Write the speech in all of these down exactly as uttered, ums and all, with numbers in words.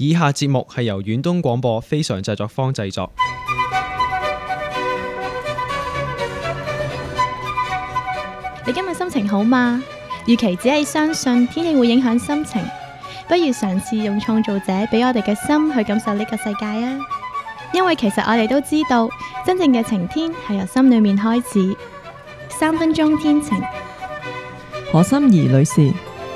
以下節目係由遠東廣播非常製作坊製作。 你今日心情好嗎？與其只係相信天氣會影響心情，不如嘗試用創造者俾我哋嘅心去感受呢個世界啊！因為其實我哋都知道，真正嘅晴天係由心裏面開始。三分鐘天晴， 何心怡女士。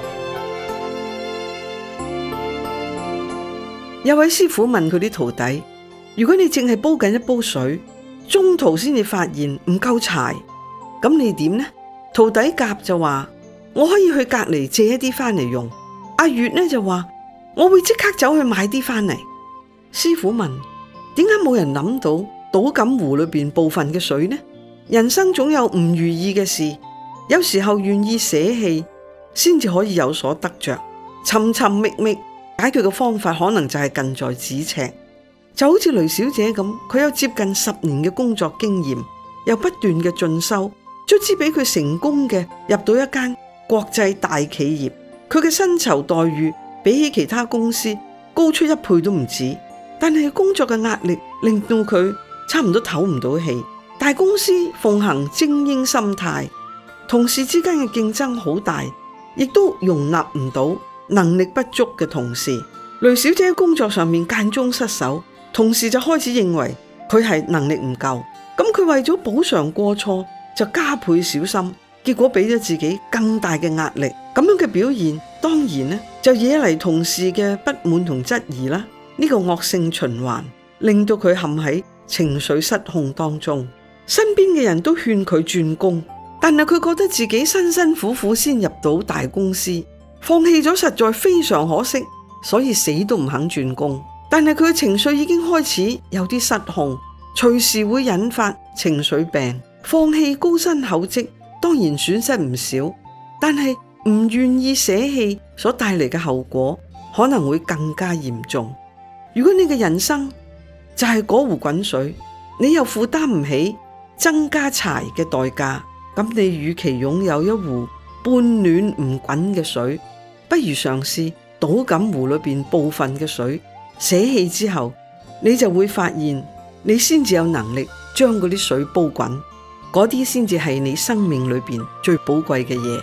有位師傅問佢啲徒弟：如果你淨係煲緊一煲水，中途先至發現唔夠柴，咁你點呢？徒弟甲就話：我可以去隔籬借一啲翻嚟用。阿月呢就話：我會即刻走去買啲翻嚟。師傅問：點解冇人諗到倒錦壺裏邊部分嘅水呢？人生總有唔如意嘅事，有時候願意捨棄，先至可以有所得着。尋尋覓覓解決嘅方法，可能就係近在咫尺。就好似雷小姐咁，佢有接近十年嘅工作經驗，又不斷嘅進修，卒之俾佢成功嘅入到一間國際大企業。佢嘅薪酬待遇比起其他公司高出一倍都唔止，但係工作嘅壓力令到佢差唔多唞唔到氣。大公司奉行精英心態，同事之間嘅競爭好大，亦都容納唔到能力不足嘅同事。雷小姐喺工作上面間中失手，同事就開始認為佢係能力唔夠，咁佢為咗補償過錯就加倍小心，結果俾咗自己更大嘅壓力。咁樣嘅表現當然呢就惹嚟同事嘅不滿同質疑啦。呢個惡性循環令到佢陷喺情緒失控當中。身邊嘅人都勸佢轉工，但係佢覺得自己辛辛苦苦先入到大公司，放棄咗實在非常可惜，所以死都唔肯轉工。但係佢嘅情緒已經開始有啲失控，隨時會引發情緒病。放棄高薪厚職當然損失唔少，但係唔願意捨棄所帶嚟嘅後果可能會更加嚴重。如果你嘅人生就係嗰壺滾水，你又負擔唔起增加柴嘅代價，咁你與其擁有一壺半暖唔滾嘅水，不如嘗試倒錦壺裏邊部分嘅水，捨棄之後，你就會發現你先至有能力將嗰啲水煲滾，嗰啲先至係你生命裏邊最寶貴嘅嘢。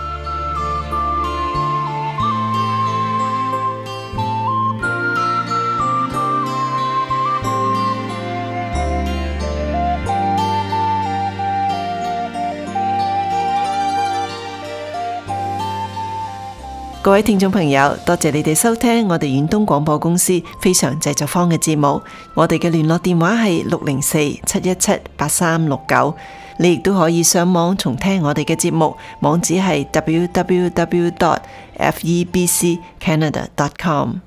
各位聽眾朋友，多謝你哋收聽我哋遠東廣播公司非常製作坊嘅節目。我哋嘅聯絡電話係六零四七一七八三六九。你亦都可以上網重聽我哋嘅節目，網址係 double-u double-u double-u dot f e b c canada dot com。